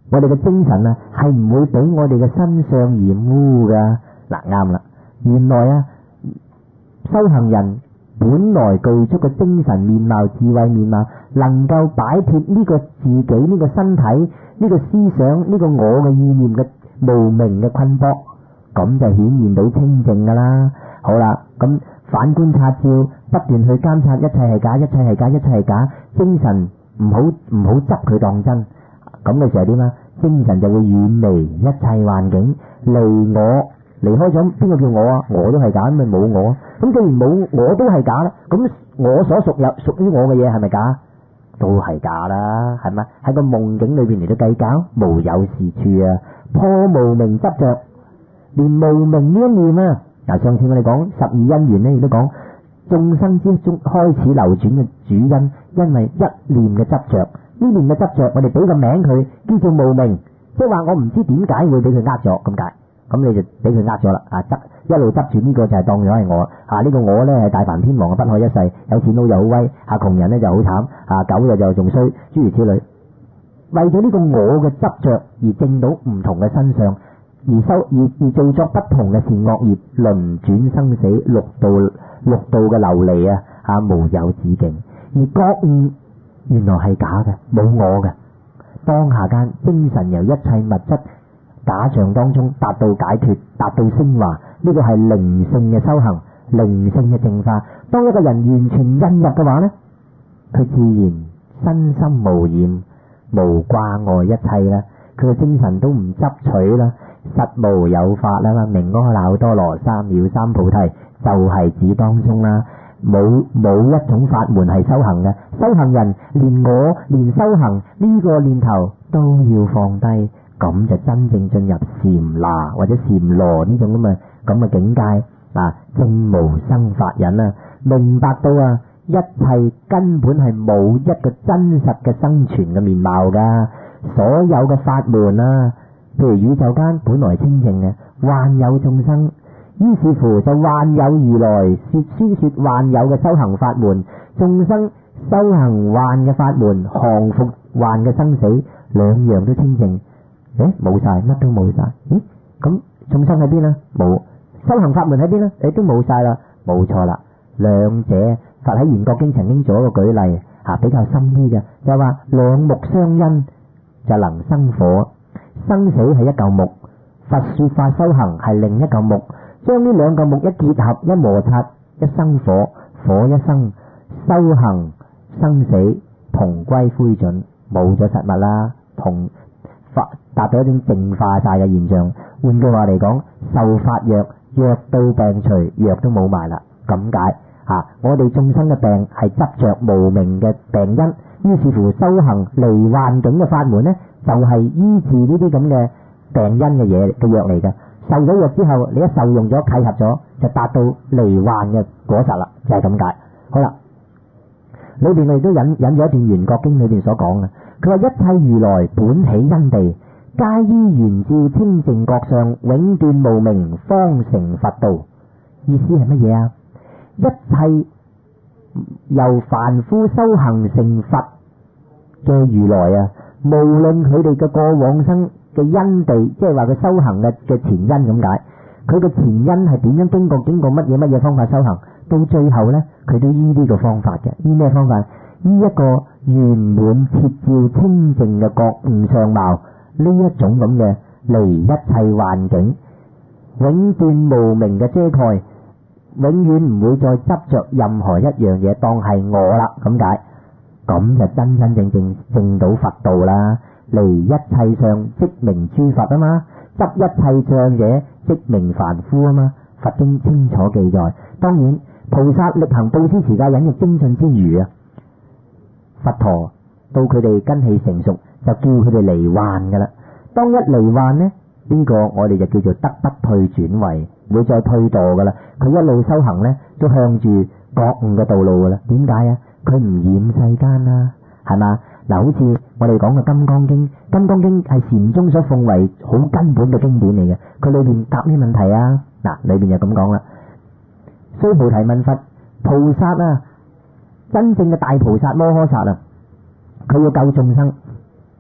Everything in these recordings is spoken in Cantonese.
我哋嘅精神啊係唔會俾我哋嘅身相染污噶。嗱，啱啦，原來啊修行人本來具足嘅精神面貌、智慧面貌，能夠擺脫呢個自己呢個身體、呢個思想、呢個我嘅意念嘅無明嘅困縛，咁就顯現到清淨噶啦。好啦，咁反觀察照，不斷去監察一切係假，一切係假，一切係假，精神唔好執佢當真。咁嘅時候點啊？精神就會遠離一切幻境，離我。離開咗邊個叫我啊？我都係假，咪冇我。咁既然冇我都係假啦，咁我所屬於我嘅嘢係咪假？都係假啦，係咪？喺個夢境裏邊嚟到計較，無有是處啊！破無明執着，連無明呢一念啊！嗱，上次我哋講十二因緣咧，亦都講眾生之中開始流轉嘅主因，因為一念嘅執着。呢念嘅執着，我哋俾個名佢叫做無明，即係話我唔知點解會俾佢呃咗咁解。咁你就俾佢呃咗啦，一路執住呢個就係當咗係我，呢個我呢係大梵天王嘅不可一世，有錢佬就好威，窮人呢就好慘，狗就仲衰，諸如此類。為咗呢個我嘅執着而證到唔同嘅身相，而做作不同嘅善惡業，輪轉生死，六道嘅流離無有止境。而覺悟原來係假嘅，冇我嘅。當下間精神由一切物質假象當中達到解脫，達到升華，呢個係靈性嘅修行，靈性嘅淨化。當一個人完全印入嘅話呢，佢自然身心無染，無掛礙一切啦，佢嘅精神都唔執取啦，實無有法啦嘛，明阿耨多羅三藐三菩提就係指當中啦，冇一種法門係修行嘅，修行人連修行呢個念頭都要放低。咁就真正進入禪那或者禪羅呢種咁嘅境界正無生法忍啊！明白到一切根本係冇一個真實嘅生存嘅面貌噶，所有嘅法門譬如宇宙間本來清淨嘅，幻有眾生，於是乎就幻有如來宣說幻有嘅修行法門，眾生修行幻嘅法門，降伏幻嘅生死，兩樣都清淨。冇晒，乜都冇晒。咁眾生喺邊啊？冇。修行法門喺邊啊？都冇晒啦。冇錯啦，兩者佛喺《圓覺經》曾經做一個舉例比較深啲嘅，就話兩木相因就能生火，生死係一嚿木，佛說法修行係另一嚿木，將呢兩嚿木一結合，一摩擦，一生火，火一生，修行生死同歸灰燼，冇咗實物啦，同法達到一種淨化晒嘅現象。換句話嚟講，受法藥到病除，藥都冇埋啦。咁解我哋眾生嘅病係執着無明嘅病因，於是乎修行離幻境嘅法門呢，就係醫治呢啲咁嘅病因嘅嘢嘅藥嚟嘅。受咗藥之後，你一受用咗，契合咗，就達到離幻嘅果實啦，就係咁解。好啦，裏邊我亦都引咗一段《圓覺經》裏邊所講嘅，佢話一切如來本起因地，皆依圓照清淨覺相，永斷無明，方成佛道。意思係乜嘢啊？一切由凡夫修行成佛嘅如來無論佢哋嘅過往生嘅因地，即係話佢修行嘅前因咁解，佢嘅前因係點樣經過乜嘢方法修行，到最後呢，佢都依呢個方法嘅。依咩方法？依一個圓滿徹照清淨嘅覺悟相貌，呢一種咁嘅離一切幻境，永斷無明嘅遮蓋，永遠唔會再執着任何一樣嘢當係我啦，咁解，咁就真正證到佛道啦。離一切相即名諸佛啊嘛，執一切相者即名凡夫啊嘛。佛經清楚記載。當然菩薩力行布施持戒忍辱精進之餘佛陀到佢哋根器成熟，就叫佢哋離幻噶啦。當一離幻呢，呢個我哋就叫做得不退轉位，唔會再退墮噶啦。佢一路修行呢，都向住覺悟嘅道路噶啦。點解啊？佢唔染世間啦，係嘛？嗱，好似我哋講嘅《金剛經》，《金剛經》係禪宗所奉為好根本嘅經典嚟嘅。佢裏邊答咩問題啊？嗱，裏邊就咁講啦。須菩提問佛：菩薩真正嘅大菩薩摩訶薩佢要救眾生，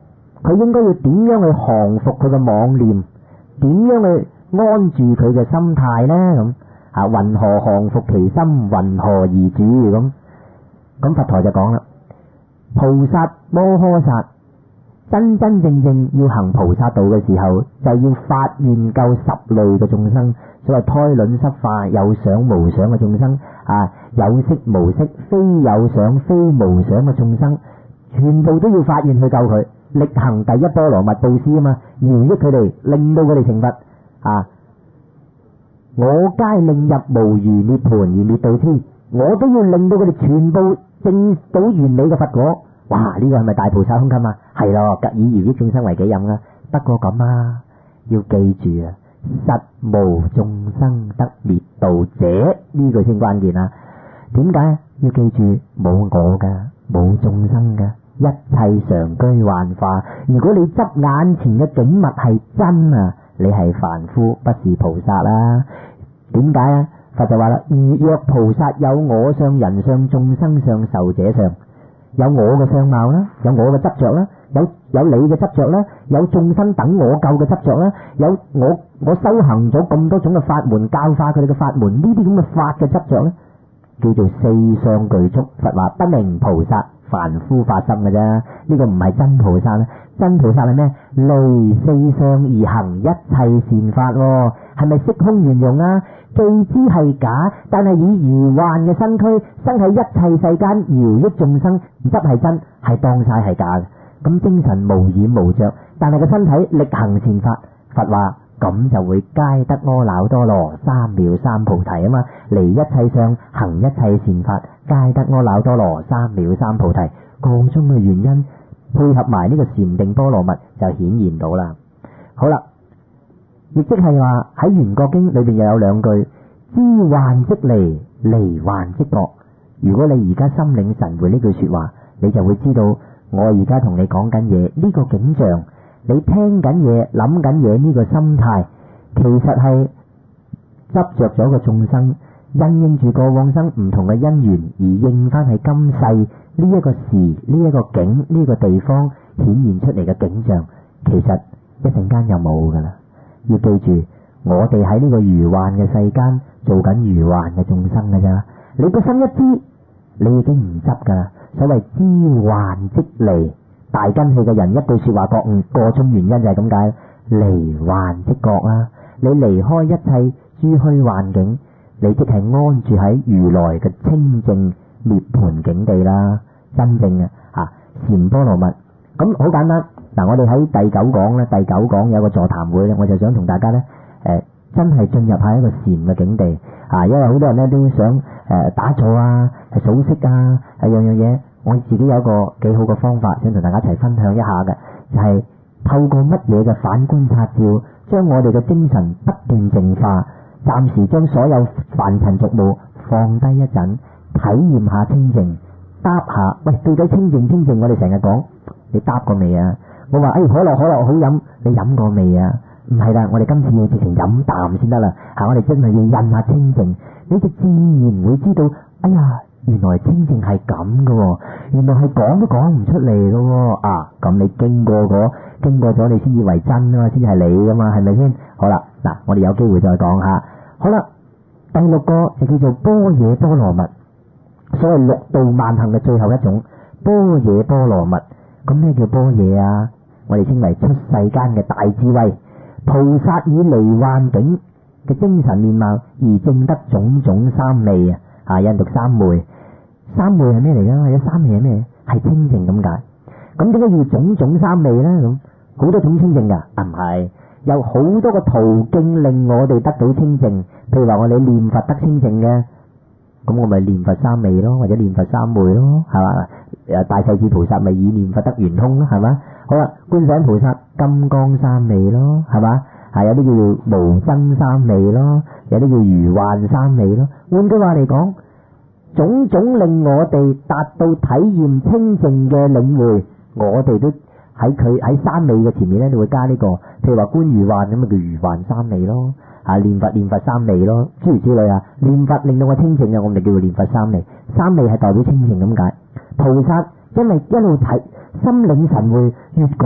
佢應該要點樣去降服佢嘅妄念，點樣去安住佢嘅心態呢？咁啊，云何降服其心，云何而住咁？咁佛陀就講啦，菩薩摩訶薩真真正正要行菩薩道嘅時候，就要發願救十類嘅眾生，所謂胎卵濕化有想無想嘅眾生啊，有色無色非有想非無想嘅眾生，全部都要發願去救佢，力行第一波羅蜜布施啊嘛，饒益佢哋，令到佢哋成佛啊！我皆令入無餘涅盤而滅度之，我都要令到佢哋全部證到完美嘅佛果。哇！呢個係咪大菩薩胸襟啊？係咯，特以饒益眾生為己任啊。不過咁啊，要記住啊，實無眾生得滅度者，呢句先關鍵啊。點解？要記住冇我噶，冇眾生噶，一切常居幻化。如果你執眼前嘅景物係真啊，你係凡夫，不是菩薩啦。點解啊？佛就話啦，如若菩薩有我相、人相、眾生相、壽者相，有我嘅相貌啦，有我嘅執着啦，有你嘅執着啦，有眾生等我救嘅執着啦，有我修行咗咁多種嘅法門，教化佢哋嘅法門，呢啲咁嘅法嘅執着咧，叫做四相具足。佛話不明菩薩，凡夫發心嘅啫，呢個唔係真菩薩啦。真菩薩係咩？離四相而行一切善法，係咪色空圓融啊？既知係假，但係以如幻嘅身軀生喺一切世間饒益眾生，唔執係真，係當晒係假嘅。咁精神無染無着，但係個身體力行善法。佛話咁就會皆得阿耨多羅三藐三菩提啊嘛，離一切相行一切善法，皆得阿耨多羅三藐三菩提。個中嘅原因配合埋呢個禪定波羅蜜就顯現到啦。好啦。亦即係話喺《圓覺經》裏邊又有兩句：知幻即離，離幻即覺。如果你而家心領神會呢句說話，你就會知道我而家同你講緊嘢呢個景象，你聽緊嘢諗緊嘢呢個心態，其實係執着咗個眾生，因應住過往生唔同嘅因緣而應翻係今世呢一個時呢一個景呢個地方顯現出嚟嘅景象，其實一陣間就冇噶啦。要記住，我哋喺呢個如幻嘅世間做緊如幻嘅眾生㗎咋。你個心一知，你已經唔執噶啦。所謂知幻即離，大根器嘅人一句說話覺悟，個中原因就係咁解。離幻即覺啦，你離開一切諸虛幻境，你即係安住喺如來嘅清淨涅槃境地啦。真正嘅禪波羅蜜，咁好簡單。嗱，我哋喺第九講咧，第九講有個座談會咧，我就想同大家咧，真係進入下一個禪嘅境地因為好多人咧都想打坐啊，數息啊，樣樣嘢。我自己有一個幾好嘅方法，想同大家一齊分享一下嘅，就係透過乜嘢嘅反觀察照，將我哋嘅精神不斷淨化，暫時將所有凡塵俗務放低一陣，體驗下清淨，答下喂，到底清淨？我哋成日講，你答過未啊？我話可樂好飲，你飲過未啊？唔係啦，我哋今次要直情飲啖先得啦。我哋真係要印下清淨，你就自然會知道，哎呀，原來清淨係咁噶，原來係講都講唔出嚟噶。咁你經過咗，你先以為真啊嘛，先至係你噶嘛，係咪先？好啦，嗱，我哋有機會再講下。好啦，第六個就叫做般若波羅蜜，所謂六度萬行嘅最後一種般若波羅蜜。咁咩叫般若啊？我哋稱為出世間嘅大智慧。菩薩以離幻境嘅精神面貌而證得種種三昧印度三昧。三昧係咩嚟噶？或者三昧係咩？係清淨咁解。咁點解要種種三昧咧？咁好多種清淨噶，唔係有好多個途徑令我哋得到清淨。譬如話我哋念佛得清淨嘅，咁我咪念佛三昧咯，或者念佛三昧咯，係嘛？大勢至菩薩咪以念佛得圓通咯，係嘛？好啦，觀世音菩薩金剛三昧咯，係嘛？有啲叫做無真三昧咯，有啲叫如幻三昧咯。換句話嚟講，種種令我哋達到體驗清淨嘅領會，我哋都喺三昧嘅前面咧，你會加呢個。譬如話觀如幻咁咪叫如幻三昧咯。念佛三昧咯，諸如此類啊。念佛令到我清淨我咪叫做念佛三昧。三昧係代表清淨咁解。菩薩因為一路睇心領神會，越講咧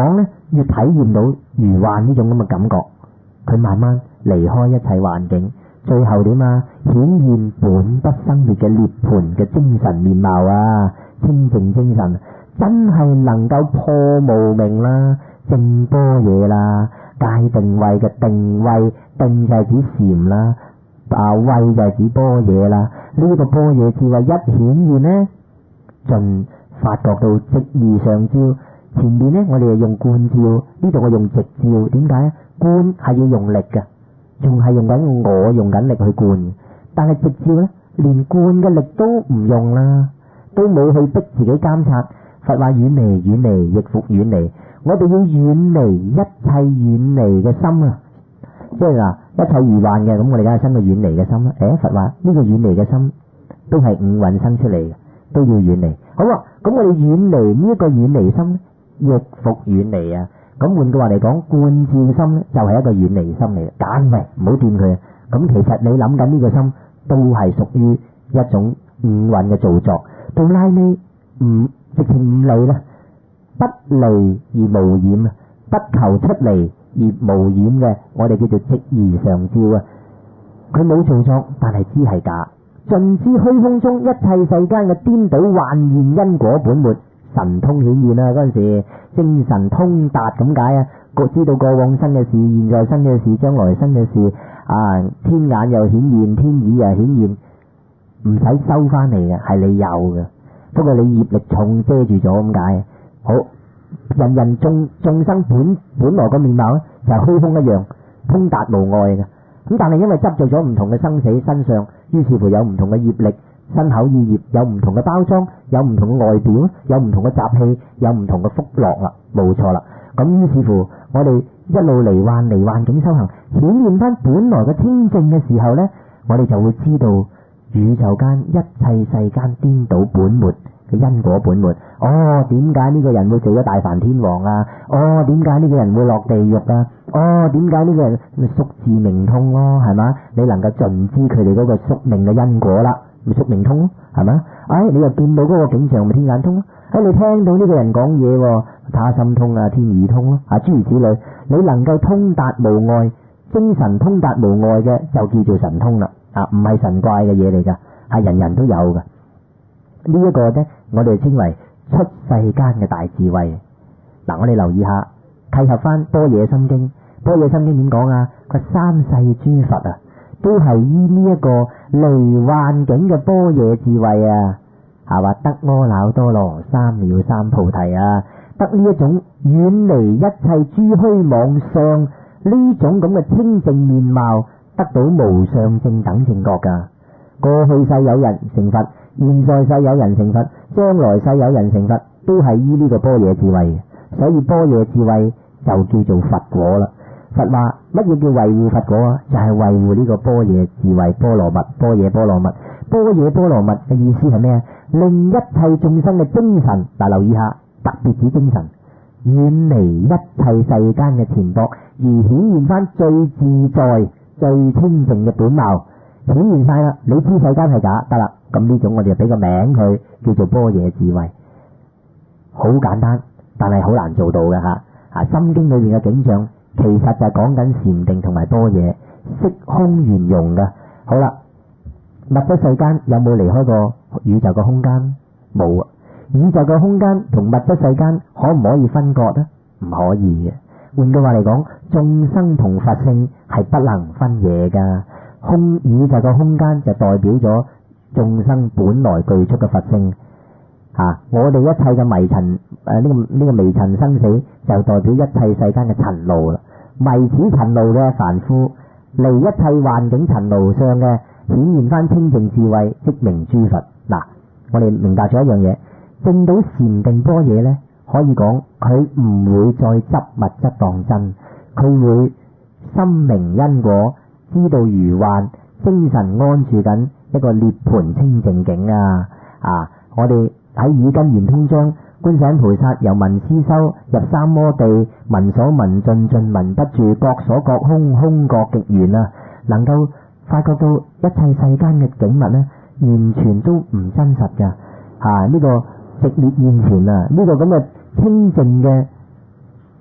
越體驗到如幻呢種咁嘅感覺，佢慢慢離開一切幻境，最後點啊？顯現本不生滅嘅涅槃嘅精神面貌啊！清淨精神真係能夠破無明啦，正般若啦，界定位嘅定位，定就係指禪啦，位就係指般若啦。呢個般若智慧一顯現呢，盡發覺到直而上照。前面呢，我哋係用觀照，呢度我用直照。點解？觀係要用力嘅，仲係用緊我用緊力去觀。但係直照呢，連觀嘅力都唔用啦，都冇去逼自己監察。佛話遠離，遠離亦復遠離。我哋要遠離一切遠離嘅心啊！即係話一切如幻嘅，咁我哋梗係生個遠離嘅心啦。佛話呢個遠離嘅心都係五蘊生出嚟嘅，都要遠離。好啊，咁我哋遠離呢一個遠離心，亦復遠離啊！咁換句話嚟講，觀照心咧就係一個遠離心嚟嘅，揀為唔好掂佢。咁其實你諗緊呢個心都係屬於一種五蘊嘅造作，到拉尾直情唔嚟啦，不離而無染啊，不求出嚟而無染嘅，我哋叫做直而上照啊。佢冇造作，但係知係假，盡知虛空中一切世間嘅顛倒幻現因果本末，神通顯現啊！嗰陣時精神通達咁解啊，知道過往生嘅事、現在生嘅事、將來生嘅事啊，天眼又顯現，天耳又顯現，唔使收翻嚟嘅，係你有嘅。不過你業力重遮住咗咁解。好，人人眾生本來個面貌咧就係虛空一樣，通達無礙嘅。咁但係因為執着咗唔同嘅生死身上，於是乎有唔同嘅業力、身口意業，有唔同嘅包裝，有唔同嘅外表，有唔同嘅習氣，有唔同嘅福樂啦，冇錯啦。咁於是乎我哋一路離幻境修行，顯現翻本來嘅清淨嘅時候呢，我哋就會知道宇宙間一切世間顛倒本末嘅因果本末。哦，點解呢個人會做咗大梵天王啊？哦，點解呢個人會落地獄啊？哦，點解呢個人咪宿智明通咯？係嘛？你能夠盡知佢哋嗰個宿命嘅因果啦，咪宿命通咯，係嘛？你又見到嗰個景象咪天眼通咯？你聽到呢個人講嘢，他心通啊，天耳通咯，諸如此類。你能夠通達無礙，精神通達無礙嘅就叫做神通啦。唔係神怪嘅嘢嚟噶，係人人都有嘅。呢一個呢，我哋稱為出世間嘅大智慧。嗱，我哋留意下，契合翻般若心經。般若心經點講啊？佢三世諸佛啊，都係依呢一個離幻境嘅般若智慧啊，係話得阿耨多羅三藐三菩提啊，得呢一種遠離一切諸虛妄相呢種咁嘅清淨面貌，得到無上正等正覺噶。過去世有人成佛，現在世有人成佛，將來世有人成佛，都係依呢個般若智慧。所以般若智慧就叫做佛果啦。佛話乜嘢叫維護佛果啊？就係維護呢個般若智慧波羅蜜，般若波羅蜜，般若波羅蜜嘅意思係咩啊？令一切眾生嘅精神，留意下，特別指精神，遠離一切世間嘅纏縛，而顯現翻最自在、最清淨嘅本貌，顯現晒啦。你知世間係假得啦，咁呢種我哋就俾個名佢，叫做般若智慧。好簡單，但係好難做到嘅吓。心經裏邊嘅景象，其實就係講緊禪定同埋般若，色空圓融嘅。好啦，物質世間有冇離開過宇宙嘅空間？冇啊！宇宙嘅空間同物質世間可唔可以分割呢？唔可以嘅。換句話嚟講，眾生同佛性係不能分野噶。宇宙嘅空間就代表咗眾生本來具足嘅佛性。我哋一切嘅迷塵，呢個微塵生死就代表一切世間嘅塵勞啦。迷此塵勞嘅凡夫，離一切幻境塵勞上嘅，顯現翻清淨智慧，即名諸佛。嗱，我哋明白咗一樣嘢，證到禪定般若呢，可以講佢唔會再執物質當真，佢會心明因果，知道如幻，精神安住緊一個涅槃清淨境啊！我哋喺耳根圓通章，觀世音菩薩由聞思修入三摩地，聞所聞盡，盡聞不住，覺所覺空，空覺極圓啊！能夠發覺到一切世間嘅景物呢，完全都唔真實噶。呢個直滅現前啊！呢個咁嘅清淨嘅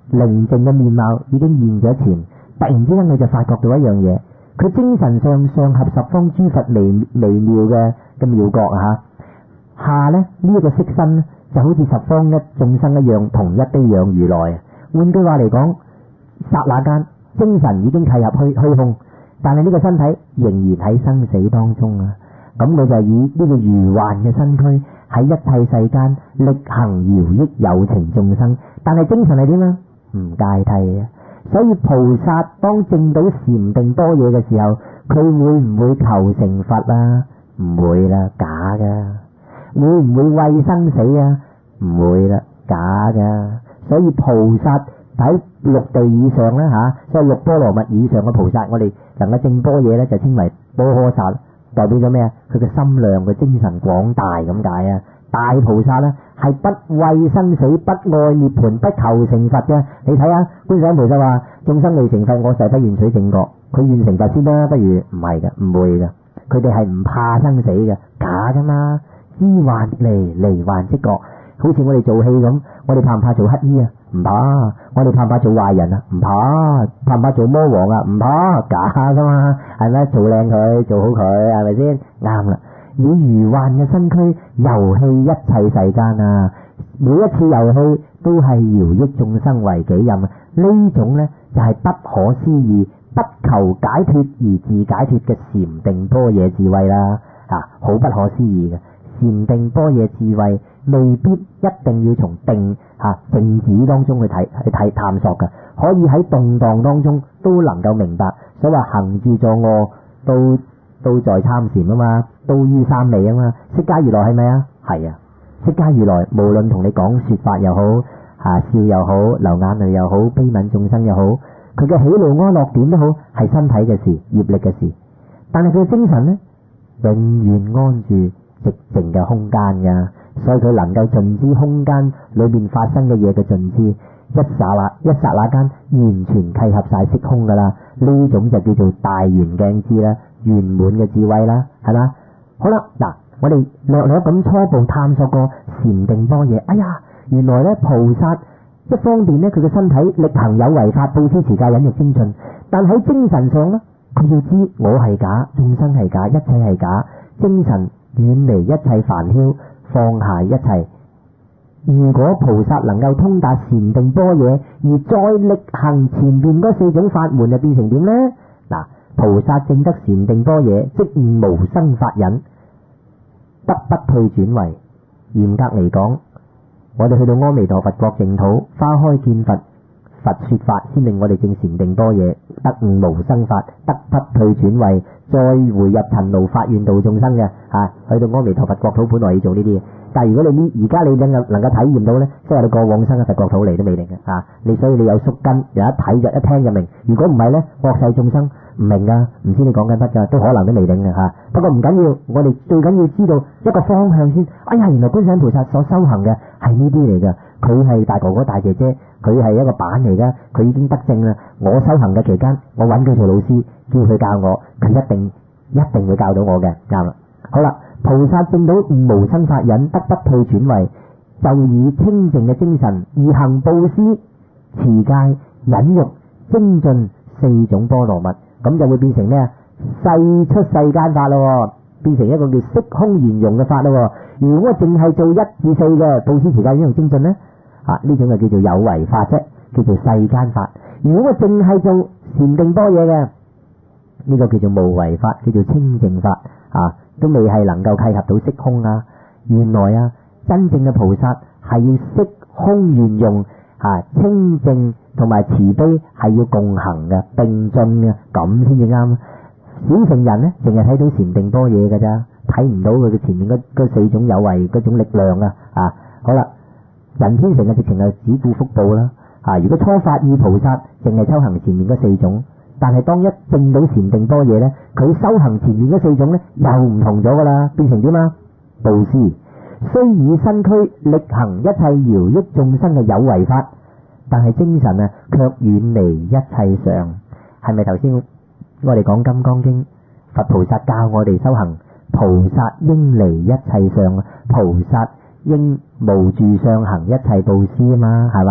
寧靜嘅面貌已經現咗前，突然之間佢就發覺到一樣嘢，佢精神上上合十方諸佛微妙嘅妙覺啊！下呢，呢一個色身就好似十方一眾生一樣，同一地養如來。換句話嚟講，剎那間精神已經契合虛空，但係呢個身體仍然喺生死當中啊！咁佢就以呢個如幻嘅身軀喺一切世間力行饒益有情眾生，但係精神係點啊？唔芥蒂嘅。所以菩薩當證到禪定般若嘅時候，佢會唔會求成佛啊？唔會啦，假噶。會唔會畏生死啊？唔會啦，假噶。所以菩薩喺六地以上咧所以六波羅蜜以上嘅菩薩，我哋能夠證般若咧，就稱為波訶薩，代表咗咩啊？佢嘅心量，佢精神廣大咁解啊！大菩薩咧係不畏生死，不愛涅槃，不求成佛嘅。你睇下觀世音菩薩話：眾生未成佛，我誓不願取正覺。佢願成佛先啦，不如唔係嘅，唔會嘅。佢哋係唔怕生死嘅，假噶嘛。知幻離，離幻即覺。好似我哋做戲咁，我哋怕唔怕做乞衣啊？唔怕。我哋怕唔怕做壞人啊？唔怕。怕唔怕做魔王啊？唔怕。假噶嘛，係咪？做靚佢，做好佢，係咪先？啱啦。以如幻嘅身軀遊戲一切世間啊！每一次遊戲都係饒益眾生為己任啊！呢種呢，就係不可思議、不求解脫而自解脫嘅禪定般若智慧啦！好不可思議嘅禪定般若智慧，未必一定要從定靜止當中去睇探索嘅，可以喺動盪當中都能夠明白。所謂行住坐臥都在參禪啊嘛，都於三昧啊嘛。釋迦如來係咪啊？係啊。釋迦如來無論同你講說法又好，笑又好，流眼淚又好，悲憫眾生又好，佢嘅喜怒哀樂點都好，係身體嘅事，業力嘅事。但係佢嘅精神呢，永遠安住寂靜嘅空間噶，所以佢能夠盡知空間裏面發生嘅嘢嘅盡知，一剎那間完全契合晒色空噶啦。呢種就叫做大圓鏡智啦，圓滿嘅智慧啦，係嘛？好啦，嗱，我哋略略咁初步探索過禪定般若。哎呀，原來咧菩薩一方面咧佢嘅身體力行有為法，布施持戒忍辱精進，但喺精神上咧，佢要知我係假，眾生係假，一切係假，精神遠離一切煩囂，放下一切。如果菩薩能夠通達禪定般若，而再力行前面嗰四種法門，就變成點呢？嗱，菩薩證得禪定般若，即悟無生法忍，得不退轉位。嚴格嚟講，我哋去到阿彌陀佛國淨土，花開見佛，佛說法，先令我哋證禪定般若，得悟無生法，得不退轉位，再回入塵勞發願度眾生嘅去到阿彌陀佛國土，本來要做呢啲嘢。但係如果你而家你能夠體驗到呢，即係你過往生嘅佛國土嚟都未定嘅你，所以你有宿根，有一睇就一聽就明。如果唔係呢，惡世眾生唔明噶，唔知你講緊乜噶，都可能都未定嘅不過唔緊要，我哋最緊要知道一個方向先。哎呀，原來觀世音菩薩所修行嘅係呢啲嚟噶，佢係大哥哥大姐姐，佢係一個板嚟噶，佢已經得證啦。我修行嘅期間，我揾佢做老師，叫佢教我，佢一定會教到我嘅，啱啦。好啦。菩薩證到無生法忍，得不退轉位，就以清淨嘅精神而行布施、持戒、忍辱、精進四種波羅蜜，咁就會變成咩？世出世間法咯，變成一個叫色空圓融嘅法咯。如果淨係做一至四嘅布施、持戒、忍辱、精進呢，呢種就叫做有為法啫，叫做世間法。如果淨係做禪定般若嘅，呢個叫做無為法，叫做清淨法都未係能夠契合到色空啊！原來真正嘅菩薩係要色空圓融清淨同埋慈悲係要共行嘅，並進嘅，咁先至啱。小乘人呢，淨係睇到禪定般若嘅咋，睇唔到佢嘅前面嗰四種有為嗰種力量好啦，人天乘嘅直情係只顧福報啦如果初發意菩薩淨係修行前面嗰四種。但係當一證到禪定般若呢，佢修行前面嗰四種呢，又唔同咗噶啦，變成點啊？布施雖以身軀力行一切饒益眾生嘅有為法，但係精神卻遠離一切相。係咪頭先我哋講《金剛經》，佛菩薩教我哋修行，菩薩應離一切相，菩薩應無住相行一切布施啊嘛，係嘛？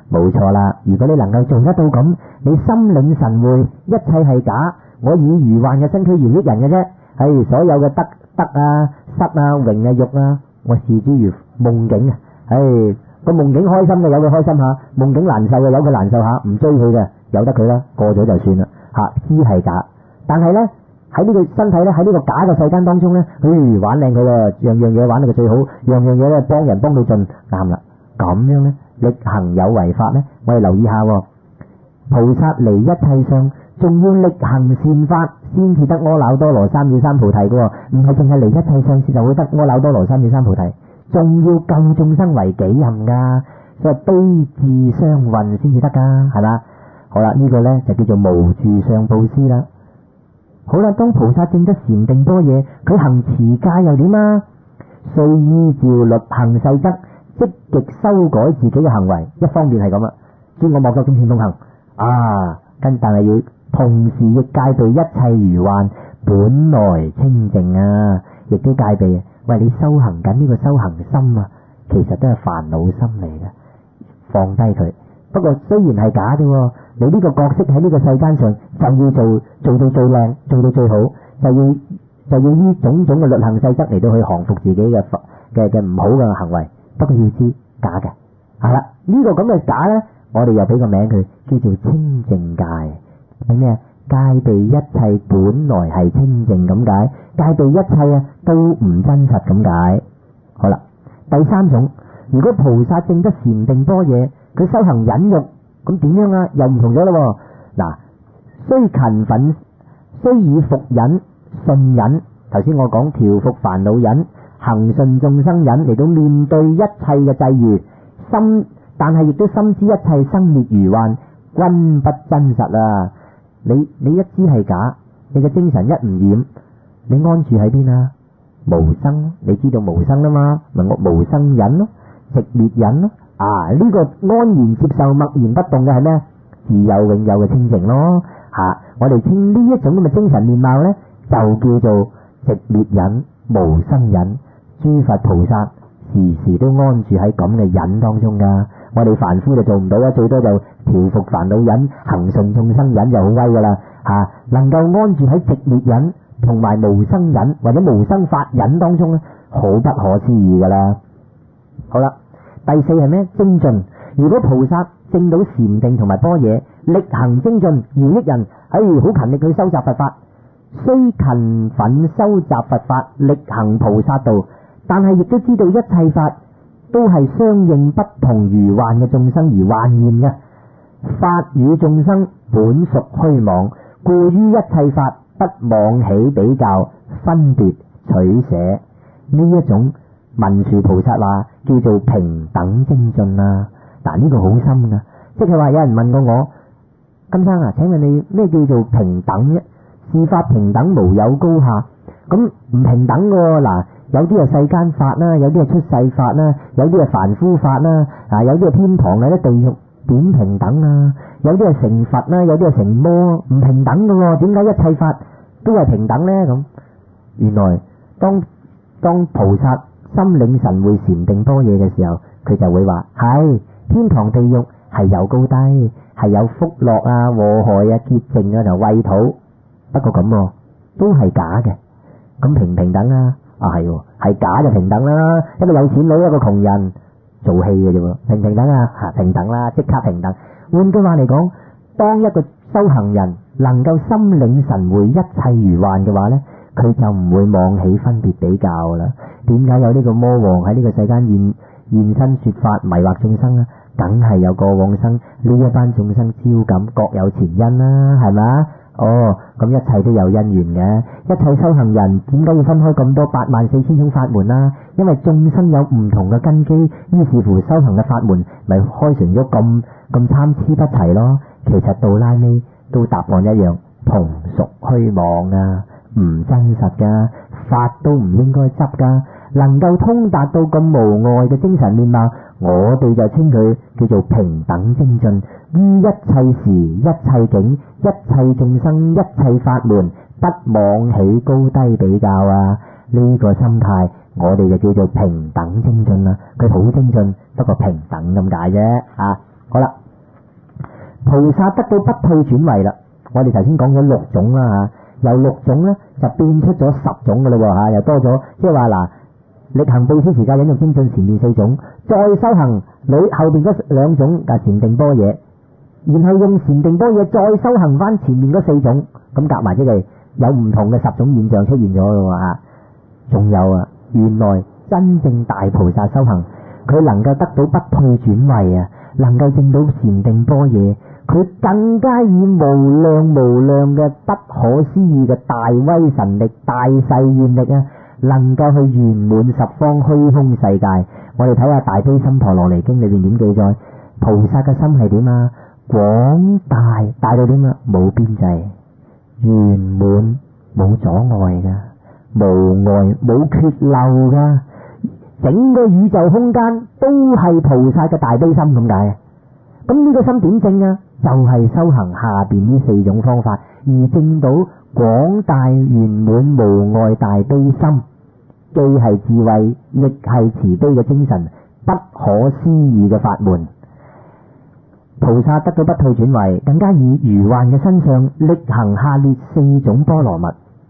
冇錯啦。如果你能夠做得到咁，你心領神會，一切係假，我以愚幻嘅身軀饒益人嘅啫。係所有嘅得啊、失啊、榮啊、辱啊，我視之如夢境啊。個夢境開心嘅有佢開心下，夢境難受嘅有佢難受下，唔追佢嘅由得佢啦，過咗就算啦。知係假，但係咧喺呢個身體咧，喺呢個假嘅世間當中咧，玩靚佢啦，樣樣嘢玩到佢最好，樣樣嘢咧幫人幫到盡，啱啦。咁樣咧，力行有為法咧，我哋留意下，菩薩離一切相，仲要力行善法，先至得阿耨多羅三藐三菩提嘅，唔係淨係離一切相先就會得阿耨多羅三藐三菩提，仲要救眾生為己任噶，所以悲智雙運先至得噶，係嘛？好啦，呢個咧就叫做無住相布施啦。好啦，當菩薩證得禪定般若，佢行持戒又點啊？須依照律行誓則，積極修改自己嘅行為。一方面係咁啦，專我莫作眾善奉行但係要同時亦戒備一切愚幻，本來清淨啊，亦都戒備。喂，你修行緊呢個修行心啊，其實都係煩惱心嚟嘅，放低佢。不過雖然係假嘅，你呢個角色喺呢個世間上就要做到最靚，做到最好，就要依種種嘅律行細則嚟到去降服自己嘅唔好嘅行為。不過要知假嘅，係啦，呢個咁嘅假咧，我哋又俾個名佢，叫做清淨戒。係咩啊？戒備一切本來係清淨咁解，戒備一切啊都唔真實咁解。好啦，第三種，如果菩薩證得禪定般若，佢修行忍辱，咁點樣啊？又唔同咗咯。嗱，雖勤奮，雖以服忍、順忍，頭先我講調伏煩惱忍、行順眾生忍嚟到面對一切嘅際遇，但係亦都深知一切生滅如幻，均不真實啊！你一知係假，你嘅精神一唔染，你安住喺邊啊？無生，你知道無生啦嘛？咪我無生忍咯，寂滅忍咯。呢個安然接受默然不動嘅係咩？自有永有嘅清淨咯。我哋稱呢一種咁嘅精神面貌咧，就叫做寂滅忍、無生忍。諸佛菩薩時時都安住喺咁嘅忍當中噶。我哋凡夫就做唔到啦，最多就調伏煩惱忍、行順眾生忍就好威噶啦。能夠安住喺寂滅忍同埋無生忍或者無生法忍當中咧，好不可思議噶啦。好啦，第四係咩？精進。如果菩薩證到禪定同埋般若，力行精進，饒益人，好勤力去收集佛法，雖勤奮收集佛法，力行菩薩道，但係亦都知道一切法都係相應不同如幻嘅眾生而幻現嘅，法與眾生本屬虛妄，故於一切法不妄起比較分別取捨。呢一種文殊菩薩話叫做平等精進啊！呢個好深噶，即係話有人問過我，金生啊，請問你咩叫做平等啫？是法平等，無有高下。咁唔平等嘅有啲係世間法啦，有啲係出世法啦，有啲係凡夫法啦，有啲係天堂，有啲地獄，點平等啊？有啲係成佛啦，有啲係成魔，唔平等嘅。點解一切法都係平等呢？咁原來當菩薩心領神會禪定般若嘅時候，佢就會話係天堂地獄係有高低，係有福樂啊、禍害啊、潔淨啊同穢土，不過咁都係假嘅。咁平唔平等啊？係假就平等啦。一個有錢佬一個窮人做戲嘅啫，平唔平等啊？平等啦，即刻平等。換句話嚟講，當一個修行人能夠心領神會一切如幻嘅話呢，佢就唔會妄起分別比較啦。點解有呢個魔王喺呢個世間現身說法迷惑眾生啊？梗係有過往生呢一班眾生招感各有前因啦，係咪？咁一切都有因緣嘅。一切修行人點解要分開咁多84000種法門啦？因為眾生有唔同嘅根基，於是乎修行嘅法門咪開成咗咁參差不齊咯。其實到拉尾都答案一樣，同屬虛妄啊，唔真實噶，法都唔應該執噶。能夠通達到咁無礙嘅精神面貌，我哋就稱佢叫做平等精進，於一切時、一切境、一切眾生、一切法門，不妄起高低比較啊！呢個心態，我哋就叫做平等精進啦。佢好精進，不過平等咁解啫。 好啦，菩薩得到不退轉位啦。我哋頭先講咗6種啦嚇，由6種咧就變出咗10種噶啦喎嚇，又多咗，即係話嗱，力行布施持戒忍辱精進前面4種，再修行後邊嗰2種嘅禪定般若，然後用禪定般若再修行翻前面嗰4種，咁夾埋即係有唔同嘅10種現象出現咗咯喎嚇。仲有啊，原來真正大菩薩修行，佢能夠得到不退轉位啊，能夠證到禪定般若，佢更加以無量無量嘅不可思議嘅大威神力、大誓願力啊，能夠去圓滿十方虛空世界。我哋睇下《大悲心陀羅尼經》裏邊點記載，菩薩嘅心係點啊？廣大，大到點啊？冇邊際，圓滿，冇阻礙噶，無礙，冇缺漏噶，整個宇宙空間都係菩薩嘅大悲心咁解啊！咁呢個心點證啊？就係修行下邊呢4種方法，而證到廣大圓滿無礙大悲心，既係智慧，亦係慈悲嘅精神，不可思議嘅法門。菩薩得到不退轉位，更加以如幻嘅身上力行下列4種波羅蜜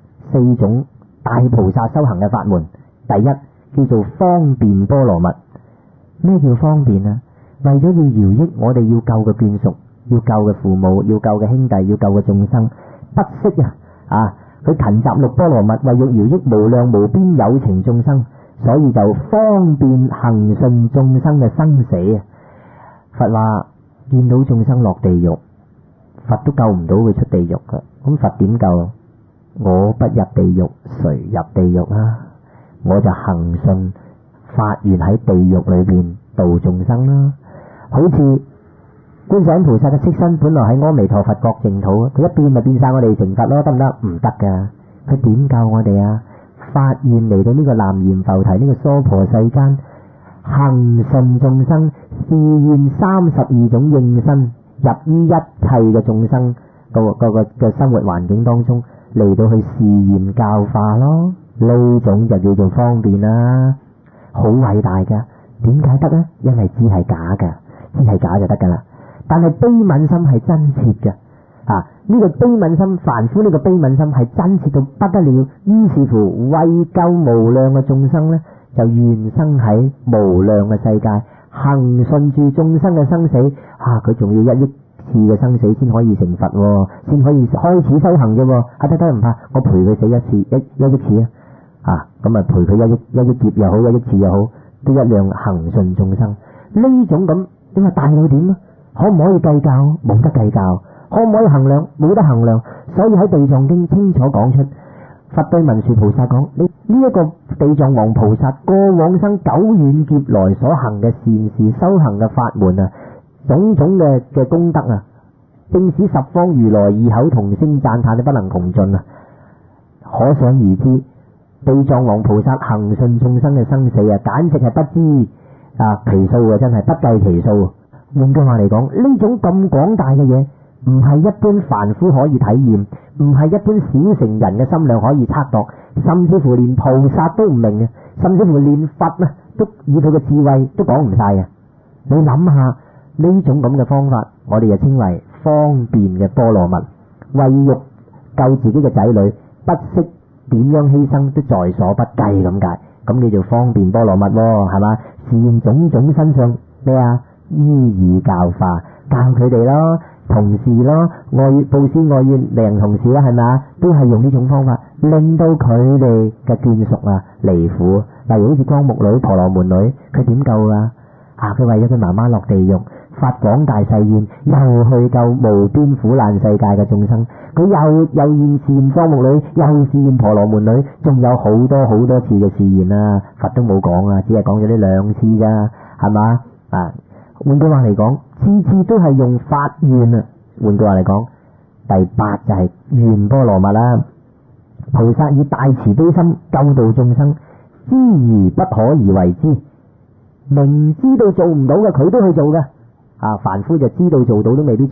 ，4種大菩薩修行嘅法門。第一叫做方便波羅蜜。咩叫方便啊？為咗要饒益我哋要救嘅眷屬，要救嘅父母，要救嘅兄弟，要救嘅眾生，不惜佢勤集6波羅蜜，為欲饒益無量無邊有情眾生，所以就方便恒順眾生嘅生死啊！佛話見到眾生落地獄，佛都救唔到佢出地獄噶，咁佛點救？我不入地獄，誰入地獄啊？我就恒順發願喺地獄裏邊度眾生啦。好似觀世音菩薩嘅色身本來喺阿彌陀佛國淨土，佢一變咪變晒我哋成佛咯，得唔得？唔得噶，佢點救我哋啊？發願嚟到呢個南閻浮提呢個娑婆世間，恒順眾生，示現32種應身，入於一切嘅眾生個嘅生活環境當中，嚟到去示現教化咯。呢種就叫做方便啦，好偉大噶。點解得呢？因為知係假噶，知係假就得噶啦。但係悲憫心係真切嘅呢個悲憫心，凡夫呢個悲憫心係真切到不得了。於是乎為救無量嘅眾生呢，就願生喺無量嘅世界，恒順住眾生嘅生死。佢仲要1億次嘅生死先可以成佛，先可以開始修行啫。得唔怕，我陪佢死1次1億次咁啊，陪佢1億劫又好，1億次又好，都一樣恒順眾生。呢種咁點解大到點啊？可唔可以計較？冇得計較。可唔可以衡量？冇得衡量。所以喺地藏經清楚講出，佛對文殊菩薩講：你呢一個地藏王菩薩過往生久遠劫來所行嘅善事、修行嘅法門啊，種種嘅功德啊，正使十方如來異口同聲讚嘆都不能窮盡啊！可想而知，地藏王菩薩恒順眾生嘅生死啊，簡直係不知其數啊！真係不計其數。換句話嚟講，呢種咁廣大嘅嘢，唔係一般凡夫可以體驗，唔係一般小乘人嘅心量可以測度，甚至乎連菩薩都唔明嘅，甚至乎連佛啊都以佢嘅智慧都講唔晒嘅。你諗下呢種咁嘅方法，我哋就稱為方便嘅波羅蜜，為欲救自己嘅仔女，不惜點樣犧牲都在所不計咁解，咁叫做方便波羅蜜係嘛？示現種種身上咩啊？於義教化，教佢哋咯，同事咯，布施愛願良同事啦，係咪？都係用呢種方法，令到佢哋嘅眷屬離苦。例如好似光目女、婆羅門女，佢點救啊？佢為咗佢媽媽落地獄，發廣大誓願，又去救無邊苦難世界嘅眾生。佢又現示現光目女，又示現婆羅門女，仲有好多好多次嘅示現啊！佛都冇講啊，只係講咗呢2次咋，係嘛？換句話嚟講，次次都係用發願啊！換句話嚟講，第8就係願波羅蜜啦。菩薩以大慈悲心救度眾生，知而不可而為之，明知道做唔到嘅佢都去做嘅。凡夫就知道做到都未必做，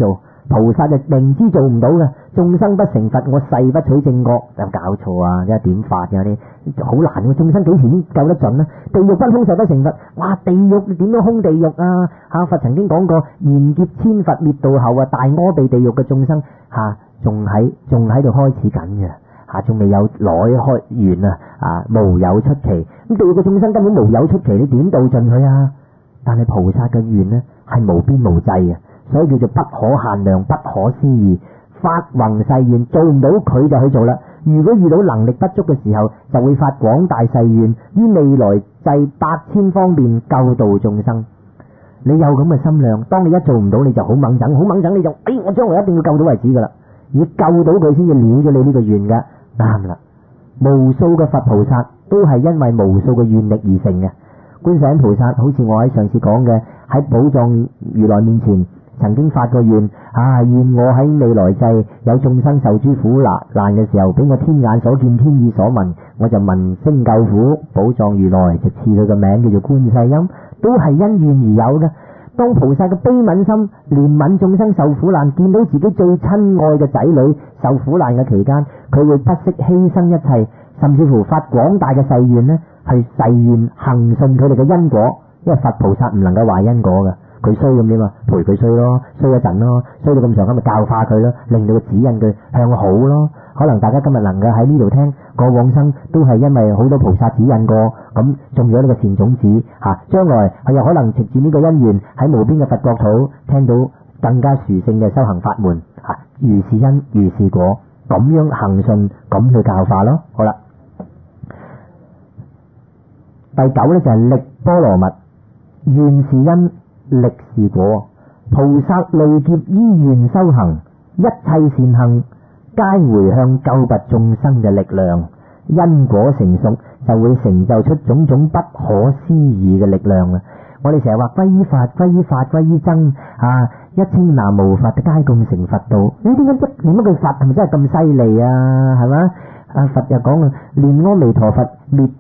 菩薩就明知做唔到嘅，眾生不成佛，我誓不取正覺，有搞錯啊！即係點法嘅啲好難嘅，眾生幾時先救得盡呢？地獄不空誓不成佛，哇！地獄你點樣空地獄啊？佛曾經講過，賢劫千佛滅度後啊，大阿鼻地獄嘅眾生仲喺度開始緊嘅。仲未有內開完無有出期。咁地獄嘅眾生根本無有出期，你點度盡佢啊？但係菩薩嘅願呢係無邊無際嘅，所以叫做不可限量、不可思議。發宏誓願，做唔到佢就去做啦。如果遇到能力不足嘅時候，就會發廣大誓願，於未來際8000方便救度眾生。你有咁嘅心量，當你一做唔到，你就好猛整，你就我將來一定要救到為止噶啦。要救到佢先至了咗你呢個願噶。啱啦，無數嘅佛菩薩都係因為無數嘅願力而成嘅。觀世音菩薩好似我喺上次講嘅，喺寶藏如來面前曾經發過願，願我喺未來際有眾生受諸苦難嘅時候，俾我天眼所見天耳所聞，我就聞聲救苦。寶藏如來就賜佢個名叫做觀世音，都係因願而有嘅。當菩薩嘅悲憫心憐憫眾生受苦難，見到自己最親愛嘅仔女受苦難嘅期間，佢會不惜犧牲一切，甚至乎發廣大嘅誓願呢，去誓願行順佢哋嘅因果。因為佛菩薩唔能夠壞因果嘅，佢衰咁點啊？陪佢衰咯，衰一陣咯，衰到咁長咁咪教化佢咯，令到佢指引佢向好咯。可能大家今日能夠喺呢度聽，過往生都係因為好多菩薩指引過，咁種咗呢個善種子將來係有可能藉住呢個因緣喺無邊嘅佛國土聽到更加殊勝嘅修行法門如是因如是果，咁樣行順咁去教化咯。好啦，第9呢就係力波羅蜜，願是因，力是果。菩薩累劫依願修行，一切善行皆回向救拔眾生嘅力量，因果成熟就會成就出種種不可思議嘅力量啦。我哋成日話歸依法、歸依法、歸依僧一稱南無佛皆共成佛道。你點解念一句佛係咪真係咁犀利啊？係嘛？佛又講念阿彌陀佛滅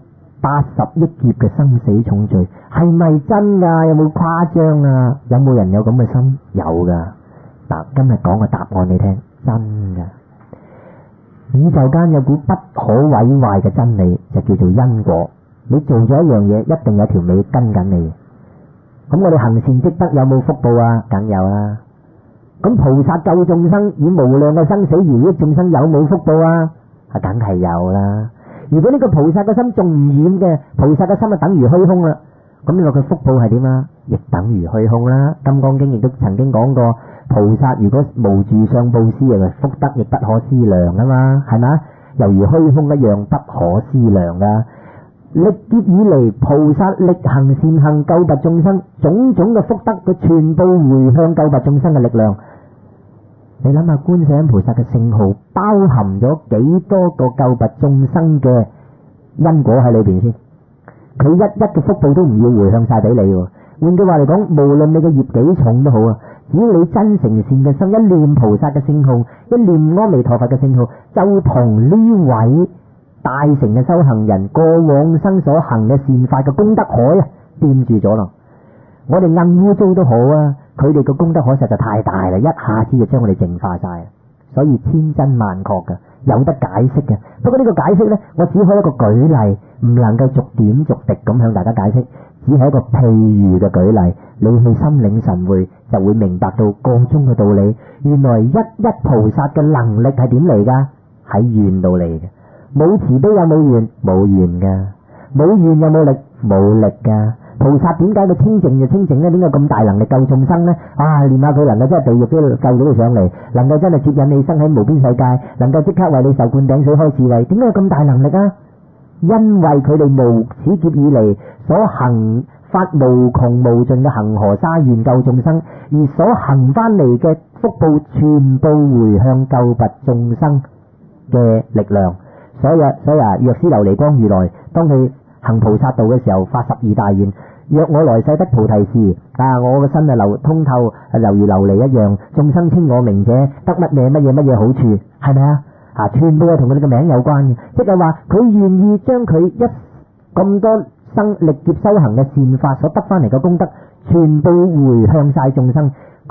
80億劫嘅生死重罪，係咪真噶？有冇誇張啊？有冇人有咁嘅心？有噶。嗱，今日講個答案你聽，真噶。宇宙間有股不可毀壞嘅真理，就叫做因果。你做咗一樣嘢，一定有條尾跟緊你。咁我哋行善積德有冇福報啊？梗有啦。咁菩薩救眾生以無量嘅生死饒益眾生有冇福報啊？梗係有啦。如果呢個菩薩嘅心仲唔染嘅，菩薩嘅心就等於虛空啦。咁你話佢福報係點啊？亦等於虛空啦。金剛經亦都曾經講過，菩薩如果無住相布施啊，福德亦不可思量啊嘛，係咪？猶如虛空一樣不可思量噶。歷劫以嚟，菩薩力行善行救拔眾生，種種嘅福德佢全部回向救拔眾生嘅力量。你諗下觀世音菩薩嘅聖號包含咗幾多個救拔眾生嘅因果喺裏邊先？佢一嘅福報都唔要回向晒俾你。換句話嚟講，無論你嘅業幾重都好啊，只要你真誠善嘅心，一念菩薩嘅聖號，一念阿彌陀佛嘅聖號，就同呢位大乘嘅修行人過往生所行嘅善法嘅功德海掂住咗啦。我哋硬污糟都好啊，佢哋個功德海實在太大啦，一下子就將我哋淨化晒，所以千真萬確嘅，有得解釋嘅。不過呢個解釋呢，我只可以一個舉例，唔能夠逐點逐滴咁向大家解釋，只係一個譬喻嘅舉例，你去心領神會就會明白到個中嘅道理。原來一菩薩嘅能力係點嚟噶？喺願度嚟嘅。冇慈悲有冇願？冇願噶。冇願有冇力？冇力噶。菩薩點解佢清淨就清淨呢？點解咁大能力救眾生呢？念下佢能夠真係地獄都救到佢上嚟，能夠真係接引你生喺無邊世界，能夠即刻為你受灌頂水開智慧。點解有咁大能力啊？因為佢哋無始劫以嚟所行發無窮無盡嘅恒河沙願救眾生，而所行翻嚟嘅福報全部回向救拔眾生嘅力量。所以藥師琉璃光如來當佢行菩薩道嘅時候發12大願，若我來世得菩提時，我嘅身通透，猶如琉璃一樣，眾生稱我名者得乜嘢好處，係咪啊？全部係同佢哋嘅名有關嘅，即係話佢願意將佢咁多生歷劫修行嘅善法所得翻嚟嘅功德，全部回向晒眾生。咁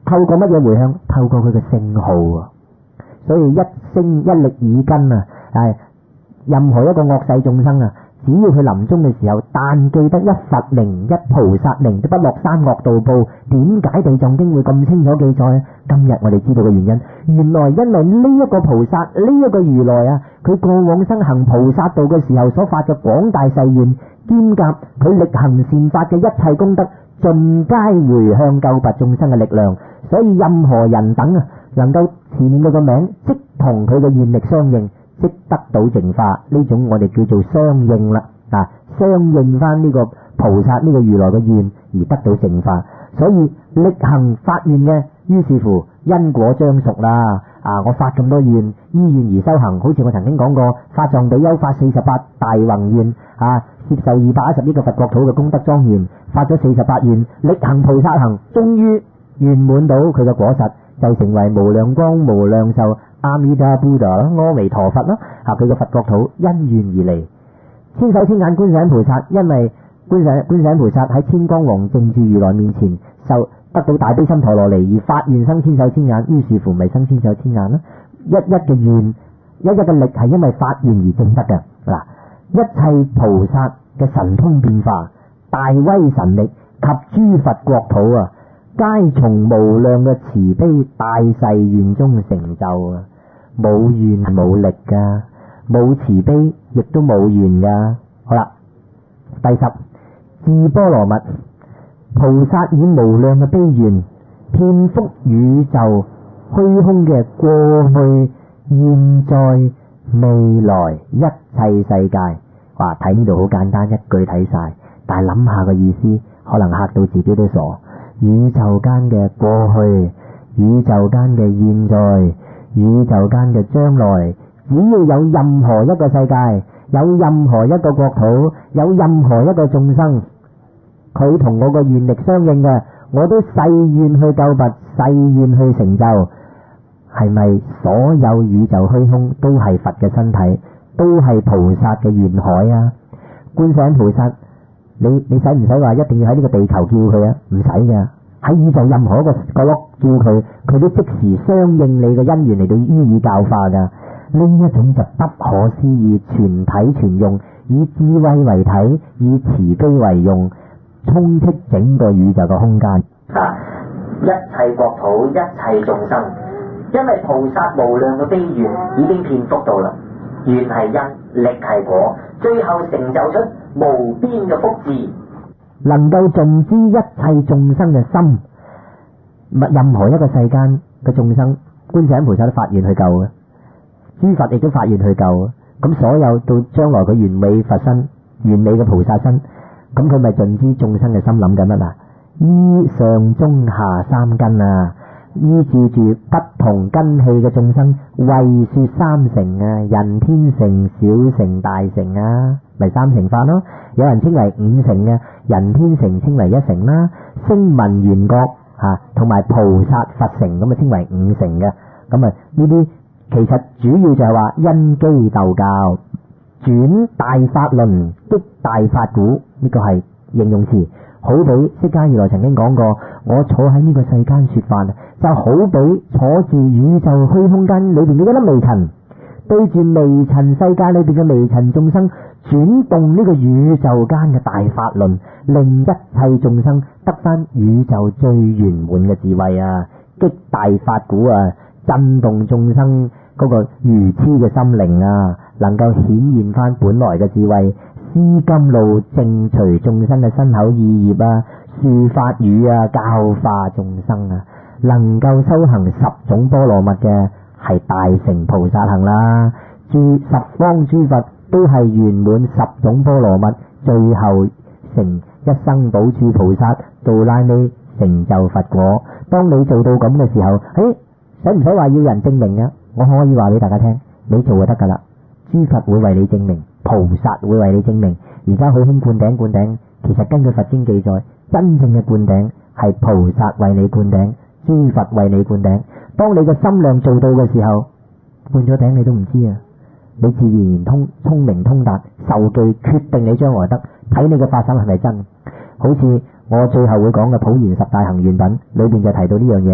透過乜嘢回向？透過佢嘅聖號啊！所以一聲一力耳根啊，任何一個惡世眾生啊，只要佢臨終嘅時候，但記得一佛名一菩薩名，都不落三惡道報。點解地藏經會咁清楚記載呢？今日我哋知道嘅原因，原來因為呢一個菩薩，呢一個如來啊，佢過往生行菩薩道嘅時候所發嘅廣大誓願，兼夾佢力行善法嘅一切功德，盡皆回向救拔眾生嘅力量。所以任何人等啊，能夠前面佢個名，即同佢嘅願力相應，即得到淨化。呢種我哋叫做相應啦，相應翻呢個菩薩呢個如來嘅願而得到淨化。所以力行發願嘅，於是乎因果將熟啦。我發咁多願，依願而修行，好似我曾經講過，法藏比丘發48大宏願，接受210億個佛國土嘅功德莊嚴，發咗48願，力行菩薩行，終於圓滿到佢嘅果實，就成為無量光無量壽阿彌陀佛啦，阿彌陀佛啦。佢嘅佛國土因緣而嚟。千手千眼觀世音菩薩，因為觀世音菩薩喺千光王靜住如來面前得到大悲心陀羅尼而發願生千手千眼，於是乎咪生千手千眼啦。一嘅願，一嘅力係因為發願而證得嘅。嗱，一切菩薩嘅神通變化、大威神力及諸佛國土啊，皆從無量嘅慈悲大誓願中成就啊！冇願冇力噶，冇慈悲亦都冇願噶。好啦，第10，智波羅蜜菩薩以無量嘅悲願，遍覆宇宙虛空嘅過去、現在、未來一切世界。哇！睇呢度好簡單，一句睇晒，但係諗下個意思，可能嚇到自己都傻。宇宙間嘅過去，宇宙間嘅現在，宇宙間嘅將來，只要有任何一個世界，有任何一個國土，有任何一個眾生，佢同我個願力相應嘅，我都誓願去救拔，誓願去成就。係咪所有宇宙虛空都係佛嘅身體，都係菩薩嘅願海啊？觀世音菩薩，你使唔使話一定要喺呢個地球叫佢啊？唔使嘅，喺宇宙任何一個角落叫佢，佢都即時相應你嘅因緣嚟到予以教化噶。呢一種就不可思議，全體全用，以智慧為體，以慈悲為用，充斥整個宇宙嘅空間。一切國土，一切眾生，因為菩薩無量嘅悲願已經遍覆到啦。願係因，力係果，最後成就出無邊嘅福智，能夠盡知一切眾生嘅心。任何一個世間嘅眾生，觀世音菩薩都發願去救嘅，諸佛亦都發願去救嘅。咁所有到將來佢完美佛身、完美嘅菩薩身，咁佢咪盡知眾生嘅心諗緊乜啊？依上中下三根啊，依照住不同根器嘅眾生，為說三乘啊，人天乘、小乘、大乘啊，咪三乘法咯。有人稱為五乘嘅，人天乘稱為一乘啦，聲聞緣覺同埋菩薩佛乘咁啊，稱為五乘嘅。咁啊呢啲其實主要就係話因機逗教，轉大法輪，擊大法鼓，呢個係形容詞。好比釋迦如來曾經講過，我坐喺呢個世間說法，就好比坐住宇宙虛空間裏邊嘅一粒微塵，對住微塵世界裏邊嘅微塵眾生，轉動呢個宇宙間嘅大法輪，令一切眾生得翻宇宙最圓滿嘅智慧啊！擊大法鼓啊，震動眾生嗰個愚痴嘅心靈啊，能夠顯現翻本來嘅智慧。施甘露正除眾生嘅身口意業啊，說法語啊，教化眾生啊，能夠修行10種波羅蜜嘅係大乘菩薩行啦。十方諸佛都係圓滿10種波羅蜜，最後成一生補處菩薩，到拉尾成就佛果。當你做到咁嘅時候，使唔使話要人證明啊？我可以話俾大家聽，你做就得噶啦。諸佛會為你證明，菩薩會為你證明。而家好興灌頂，其實根據佛經記載，真正嘅灌頂係菩薩為你灌頂，諸佛為你灌頂。當你嘅心量做到嘅時候，灌咗頂你都唔知啊！你自然聰明通達，受記決定你將來得，睇你嘅發生係咪真。好似我最後會講嘅普賢十大行願品裏邊就提到呢樣嘢，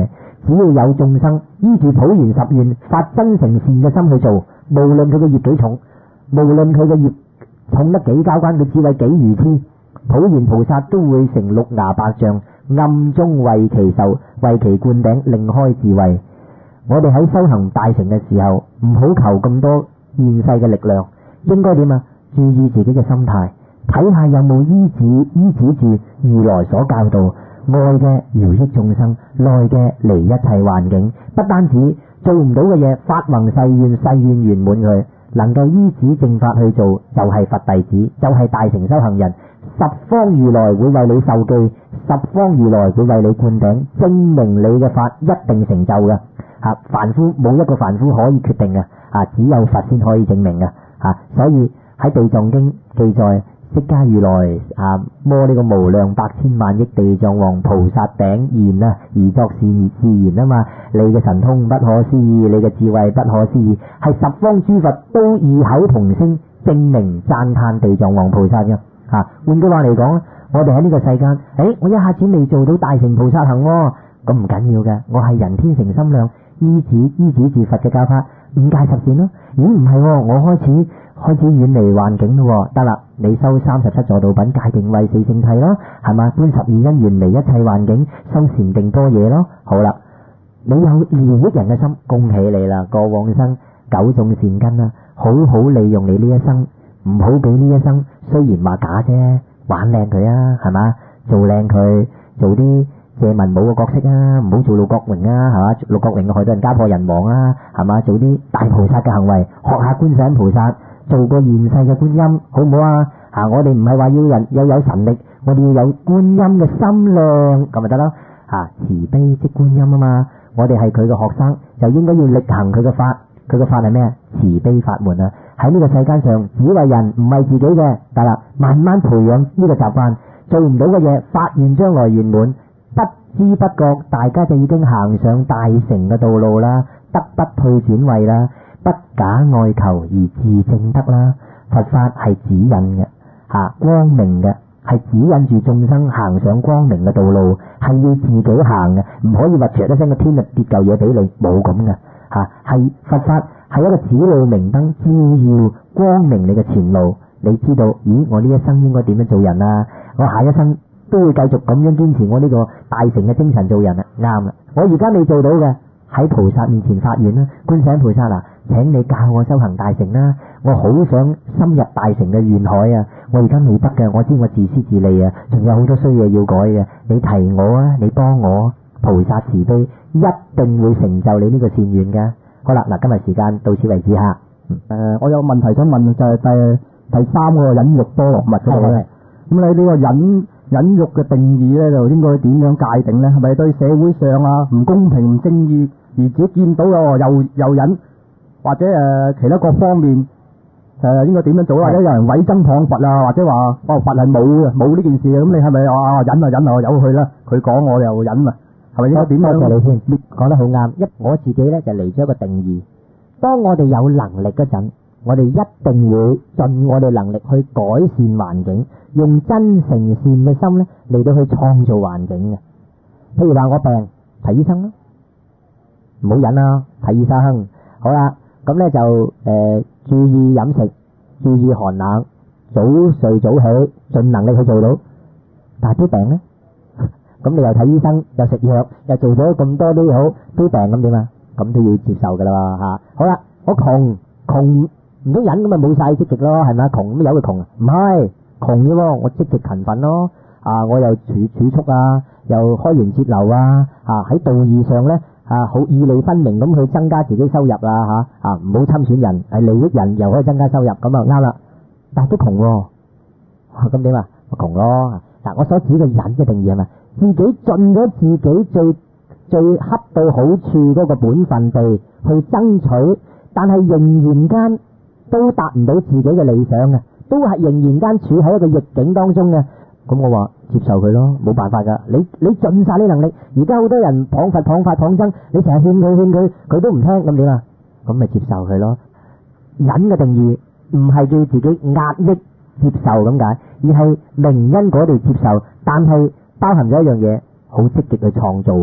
只要有眾生依住普賢十願發真誠善嘅心去做，無論佢嘅業幾重，無論佢嘅業重得幾交關，佢智慧幾愚痴，普賢菩薩都會成六牙白象，暗中為其受，為其灌頂，另開智慧。我哋喺修行大成嘅時候，唔好求咁多現世嘅力量，應該點啊？注意自己嘅心態，睇下有冇依止住如來所教導，愛嘅饒益眾生，內嘅離一切幻境。不單止做唔到嘅嘢，發宏誓願圓滿佢，能夠依止正法去做，就係佛弟子，就係大乘修行人。十方如來會為你受記，十方如來會為你灌頂，證明你嘅法一定成就嘅。凡夫冇一個凡夫可以決定嘅，只有佛先可以證明嘅。所以喺地藏經記載，釋迦如來摸呢個無量百千萬億地藏王菩薩頂言啊，而作是言啊嘛，你嘅神通不可思議，你嘅智慧不可思議，係十方諸佛都異口同聲證明讚歎地藏王菩薩嘅。換句話嚟講，我哋喺呢個世間，我一下子未做到大乘菩薩行，咁唔緊要嘅，我係人天成心量，依止住佛嘅教法，五戒十善咯。咦，唔係，我開始遠離幻境咯，得啦，你修37座道品，戒定慧四聖諦咯，係嘛？觀12因緣，離一切幻境，修禪定般若咯。好啦，你有饒益人嘅心，恭喜你啦！過往生9種善根啦，好好利用你呢一生，唔好俾呢一生雖然話假啫，玩靚佢啊，係嘛？做靚佢，做啲謝文武嘅角色啊，唔好做陸國榮啊，係嘛？陸國榮害到人家破人亡啊，係嘛？做啲大菩薩嘅行為，學下觀世音菩薩，做個現世嘅觀音，好唔好啊？我哋唔係話要人又有神力，我哋要有觀音嘅心量，咁咪得咯。慈悲即觀音啊嘛，我哋係佢嘅學生，就應該要力行佢嘅法。佢嘅法係咩啊？慈悲法門啊！喺呢個世間上，只為人，唔係自己嘅，得啦，慢慢培養呢個習慣，做唔到嘅嘢，發願將來圓滿，不知不覺大家就已經行上大乘嘅道路啦，得不退轉位啦，不假愛求而自證得啦。佛法係指引嘅，光明嘅，係指引住眾生行上光明嘅道路，係要自己行嘅，唔可以話唰一聲個天就跌嚿嘢俾你，冇咁嘅。係佛法係一個指路明燈，照耀光明你嘅前路。你知道，咦，我呢一生應該點樣做人啊？我下一生都會繼續咁樣堅持我呢個大乘嘅精神做人啊！啱啦，我而家未做到嘅，喺菩薩面前發願啦，觀世音菩薩請你教我修行大乘啦！我好想深入大乘嘅願海啊！我而家未得嘅，我知我自私自利啊，仲有好多衰嘢要改嘅。你提我啊，你幫我，菩薩慈悲一定會成就你呢個善願噶。好啦，嗱，今日時間到此為止吓。 我有問題想問，就係第3個忍辱波羅蜜嗰度咧。咁你呢個忍辱嘅定義咧，就應該點樣界定咧？係咪對社會上唔公平唔正義而自己見到又忍，或者其他各方面應該點樣做？或者有人毀僧謗佛啊，或者話佛係冇呢件事嘅，咁你係咪忍啊由佢啦？佢講我又忍啊？係咪應該點樣？ 多謝你先，你講得好啱。我自己咧就嚟咗一個定義。當我哋有能力嗰陣，我哋一定會盡我哋能力去改善環境，用真誠善嘅心咧嚟到去創造環境嘅。譬如話我病，睇醫生咯，唔好忍啊，睇醫生。好啦，咁咧就注意飲食，注意寒冷，早睡早起，盡能力去做到。但係啲病咧？咁你又睇醫生，又食藥，又做咗咁多都好，都病咁點啊？咁都要接受噶啦吓。好啦，我窮唔通忍咁咪冇晒積極咯，係咪啊？窮咁由佢窮啊？唔係窮嘅喎，我積極勤奮咯。我又儲蓄啊，又開源節流啊。喺道義上咧好義利分明咁去增加自己收入啦吓。唔好侵損人，係利益人又可以增加收入，咁啊啱啦。但係都窮喎，咁點啊？我窮咯。嗱，我所指嘅忍嘅定義係咪？自己盡咗自己最恰到好處嗰個本分地去爭取，但係仍然間都達唔到自己嘅理想嘅，都係仍然間處喺一個逆境當中嘅。咁我話接受佢咯，冇辦法噶。你盡晒啲能力，而家好多人謗佛謗法謗僧，你成日勸佢，佢都唔聽，咁點啊？咁咪接受佢咯。忍嘅定義唔係叫自己壓抑接受咁解，而係明因果地接受，但係包含咗一樣嘢，好積極去創造嘅。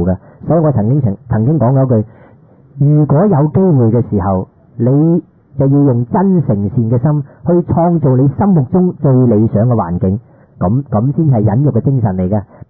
所以我曾經講過一句，如果有機會嘅時候，你就要用真誠善嘅心去創造你心目中最理想嘅環境，咁先係忍辱嘅精神嚟嘅。